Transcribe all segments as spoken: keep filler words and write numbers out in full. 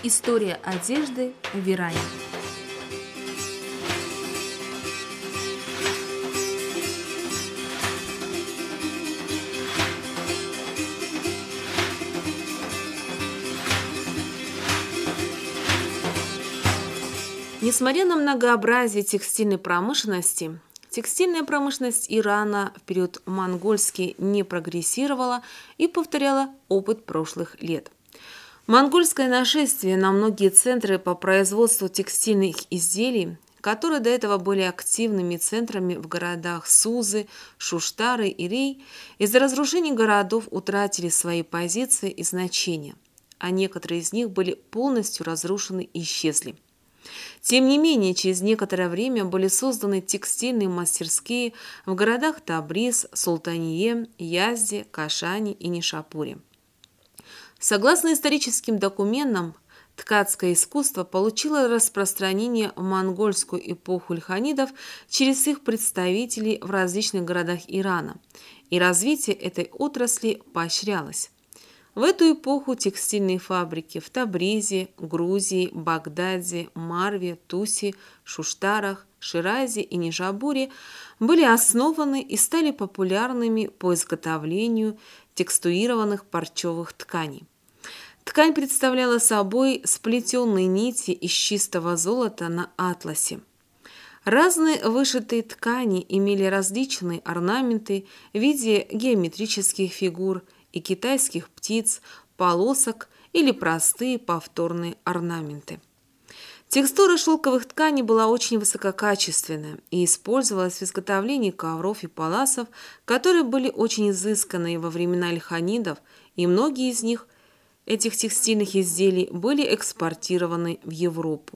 История одежды в Иране. Несмотря на многообразие текстильной промышленности, текстильная промышленность Ирана в период монгольский не прогрессировала и повторяла опыт прошлых лет. Монгольское нашествие на многие центры по производству текстильных изделий, которые до этого были активными центрами в городах Сузы, Шуштары и Рей, из-за разрушений городов утратили свои позиции и значения, а некоторые из них были полностью разрушены и исчезли. Тем не менее, через некоторое время были созданы текстильные мастерские в городах Табриз, Султание, Язде, Кашане и Нишапуре. Согласно историческим документам, ткацкое искусство получило распространение в монгольскую эпоху ильханидов через их представителей в различных городах Ирана, и развитие этой отрасли поощрялось. В эту эпоху текстильные фабрики в Табризе, Грузии, Багдаде, Марве, Тусе, Шуштарах, Ширазе и Нишабуре были основаны и стали популярными по изготовлению текстуированных парчевых тканей. Ткань представляла собой сплетенные нити из чистого золота на атласе. Разные вышитые ткани имели различные орнаменты в виде геометрических фигур и китайских птиц, полосок или простые повторные орнаменты. Текстура шелковых тканей была очень высококачественная и использовалась в изготовлении ковров и паласов, которые были очень изысканные во времена ильханидов, и многие из них этих текстильных изделий были экспортированы в Европу.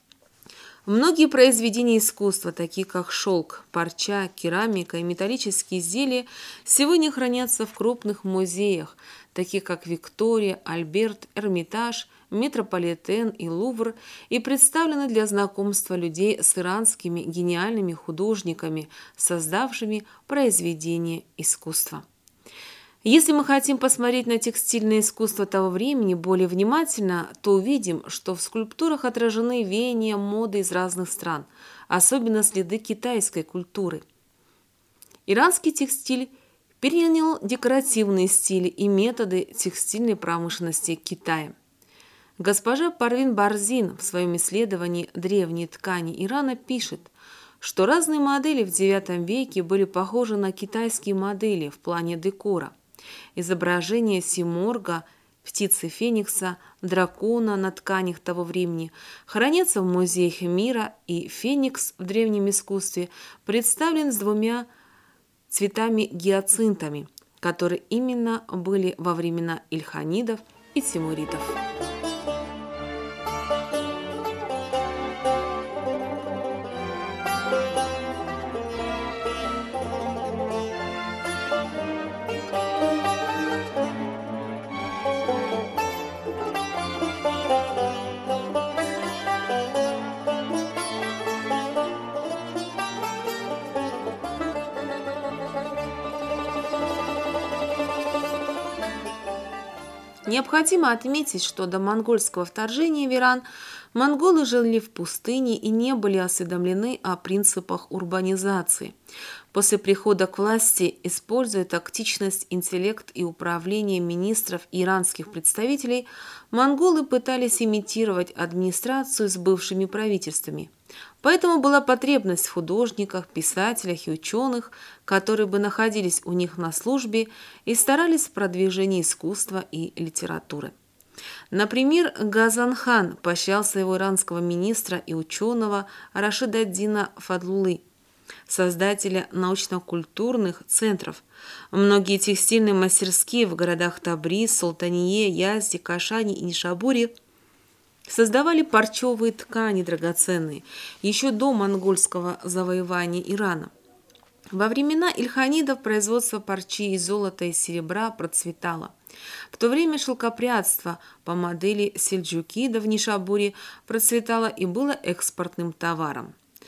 Многие произведения искусства, такие как шелк, парча, керамика и металлические изделия, сегодня хранятся в крупных музеях, таких как Виктория, Альберт, Эрмитаж, Метрополитен и Лувр, и представлены для знакомства людей с иранскими гениальными художниками, создавшими произведения искусства. Если мы хотим посмотреть на текстильное искусство того времени более внимательно, то увидим, что в скульптурах отражены веяния моды из разных стран, особенно следы китайской культуры. Иранский текстиль перенял декоративные стили и методы текстильной промышленности Китая. Госпожа Парвин Барзин в своем исследовании «Древние ткани Ирана» пишет, что разные модели в девятом веке были похожи на китайские модели в плане декора. Изображения симорга, птицы феникса, дракона на тканях того времени хранятся в музеях мира, и феникс в древнем искусстве представлен с двумя цветами-гиацинтами, которые именно были во времена ильханидов и тимуридов. Необходимо отметить, что до монгольского вторжения в Иран монголы жили в пустыне и не были осведомлены о принципах урбанизации. После прихода к власти, используя тактичность, интеллект и управление министров и иранских представителей, монголы пытались имитировать администрацию с бывшими правительствами. Поэтому была потребность в художниках, писателях и ученых, которые бы находились у них на службе и старались в продвижении искусства и литературы. Например, Газан-хан поощрял своего иранского министра и ученого Рашид-ад-Дина Фадлулы, создателя научно-культурных центров. Многие текстильные мастерские в городах Табриз, Султание, Язде, Кашане и Нишабуре создавали парчевые ткани драгоценные еще до монгольского завоевания Ирана. Во времена ильханидов производство парчи из золота и серебра процветало. В то время шелкопрядство по модели сельджукидов в Нишабуре процветало и было экспортным товаром.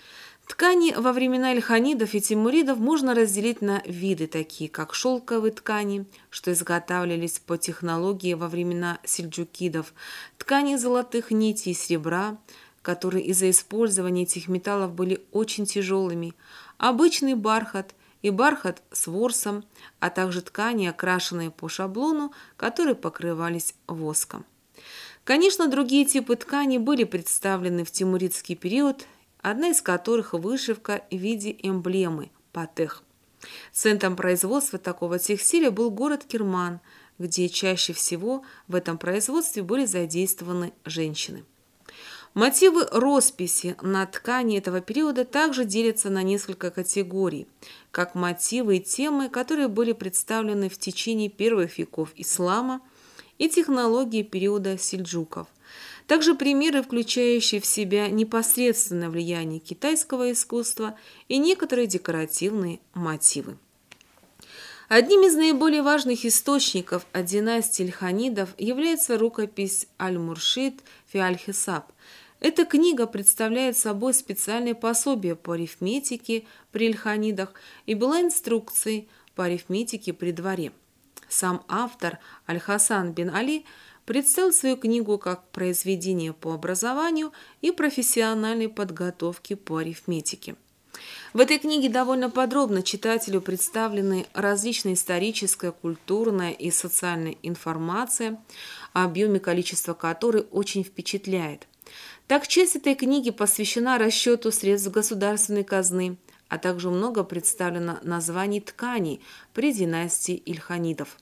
Ткани во времена ильханидов и тимуридов можно разделить на виды, такие как шелковые ткани, что изготавливались по технологии во времена сельджукидов, ткани золотых нитей и серебра, которые из-за использования этих металлов были очень тяжелыми, обычный бархат и бархат с ворсом, а также ткани, окрашенные по шаблону, которые покрывались воском. Конечно, другие типы тканей были представлены в тимуридский период, одна из которых вышивка в виде эмблемы – патех. Центром производства такого текстиля был город Керман, где чаще всего в этом производстве были задействованы женщины. Мотивы росписи на ткани этого периода также делятся на несколько категорий, как мотивы и темы, которые были представлены в течение первых веков ислама и технологии периода сельджуков. Также примеры, включающие в себя непосредственное влияние китайского искусства и некоторые декоративные мотивы. Одним из наиболее важных источников о династии ильханидов является рукопись Аль-Муршид фи Аль-Хисаб. Эта книга представляет собой специальное пособие по арифметике при ильханидах и была инструкцией по арифметике при дворе. Сам автор Аль-Хасан бин Али представил свою книгу как произведение по образованию и профессиональной подготовке по арифметике. В этой книге довольно подробно читателю представлены различная историческая, культурная и социальная информация, объем и количество которой очень впечатляет. Так, часть этой книги посвящена расчету средств государственной казны, а также много представлено названий тканей при династии ильханидов.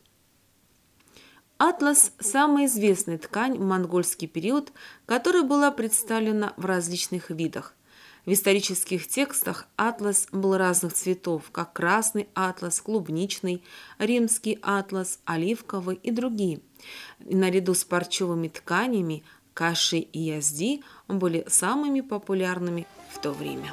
Атлас – самая известная ткань в монгольский период, которая была представлена в различных видах. В исторических текстах атлас был разных цветов, как красный атлас, клубничный, римский атлас, оливковый и другие. И наряду с парчевыми тканями каши и язди были самыми популярными в то время.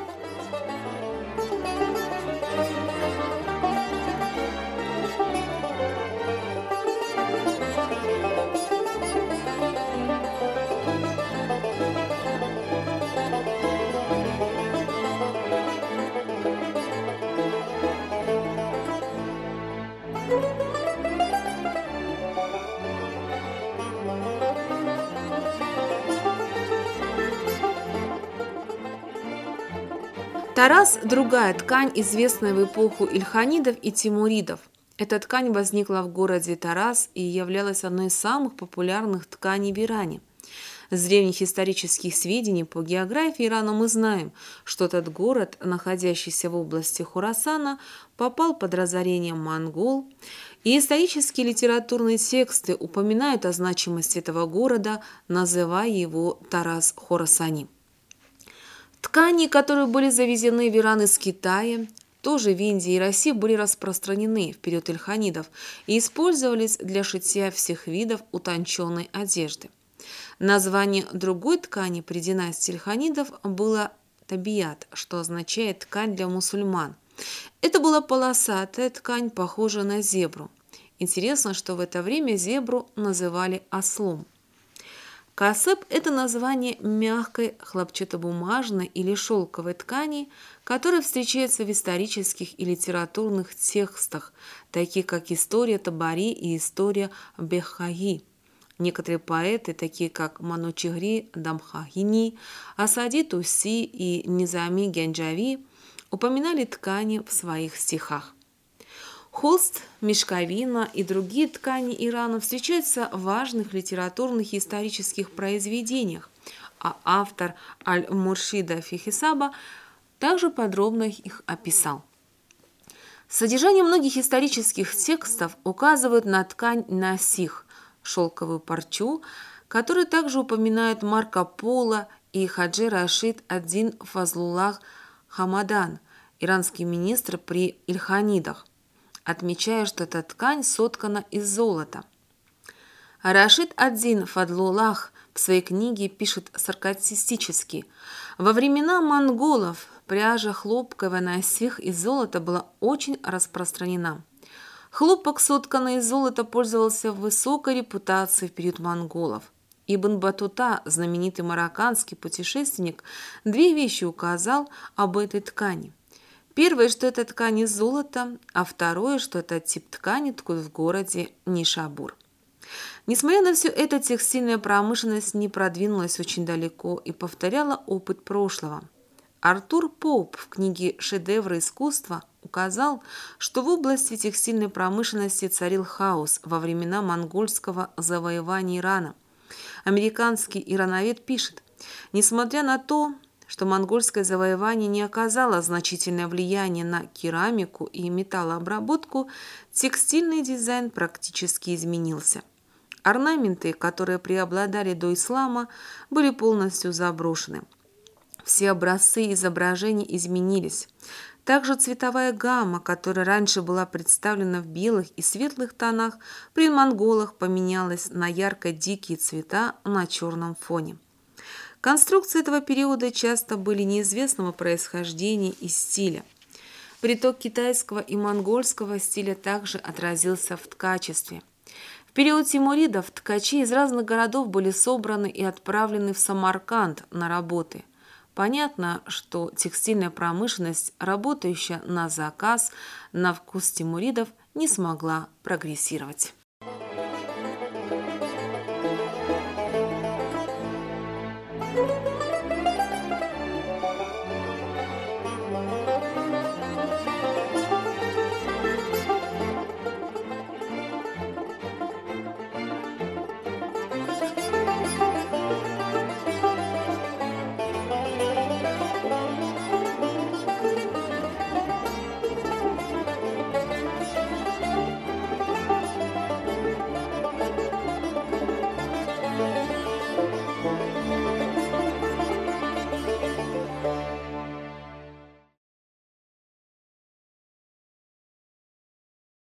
Тарас – другая ткань, известная в эпоху ильханидов и тимуридов. Эта ткань возникла в городе Тарас и являлась одной из самых популярных тканей в Иране. С древних исторических сведений по географии Ирана мы знаем, что этот город, находящийся в области Хорасана, попал под разорение монгол, и исторические литературные тексты упоминают о значимости этого города, называя его Тарас-Хорасани. Ткани, которые были завезены в Иран из Китая, тоже в Индии и России были распространены в период ильханидов и использовались для шитья всех видов утонченной одежды. Название другой ткани при династии ильханидов было табият, что означает ткань для мусульман. Это была полосатая ткань, похожая на зебру. Интересно, что в это время зебру называли ослом. Касеп – это название мягкой хлопчатобумажной или шелковой ткани, которая встречается в исторических и литературных текстах, таких как история Табари и история Бехаги. Некоторые поэты, такие как Манучигри Дамхагини, Асади Туси и Низами Гянджави, упоминали ткани в своих стихах. Холст, мешковина и другие ткани Ирана встречаются в важных литературных и исторических произведениях, а автор Аль-Муршида фи Хисаба также подробно их описал. Содержание многих исторических текстов указывает на ткань насих, шелковую парчу, которую также упоминают Марко Поло и Хаджи Рашид ад-Дин Фазлуллах Хамадан, иранский министр при ильханидах, отмечая, что эта ткань соткана из золота. Рашид ад-Дин Фазлуллах в своей книге пишет саркастически: «Во времена монголов пряжа хлопковая насих из золота была очень распространена. Хлопок, сотканный из золота, пользовался высокой репутацией в период монголов. Ибн Батута, знаменитый марокканский путешественник, две вещи указал об этой ткани. Первое, что это ткань из золота, а второе, что этот тип ткани ткут в городе Нишабур. Несмотря на все это, текстильная промышленность не продвинулась очень далеко и повторяла опыт прошлого. Артур Поуп в книге «Шедевры искусства» указал, что в области текстильной промышленности царил хаос во времена монгольского завоевания Ирана. Американский ирановед пишет: несмотря на то, что монгольское завоевание не оказало значительное влияние на керамику и металлообработку, текстильный дизайн практически изменился. Орнаменты, которые преобладали до ислама, были полностью заброшены. Все образцы изображений изменились. Также цветовая гамма, которая раньше была представлена в белых и светлых тонах, при монголах поменялась на ярко-дикие цвета на черном фоне. Конструкции этого периода часто были неизвестного происхождения и стиля. Приток китайского и монгольского стиля также отразился в ткачестве. В период тимуридов ткачи из разных городов были собраны и отправлены в Самарканд на работы. Понятно, что текстильная промышленность, работающая на заказ, на вкус тимуридов, не смогла прогрессировать.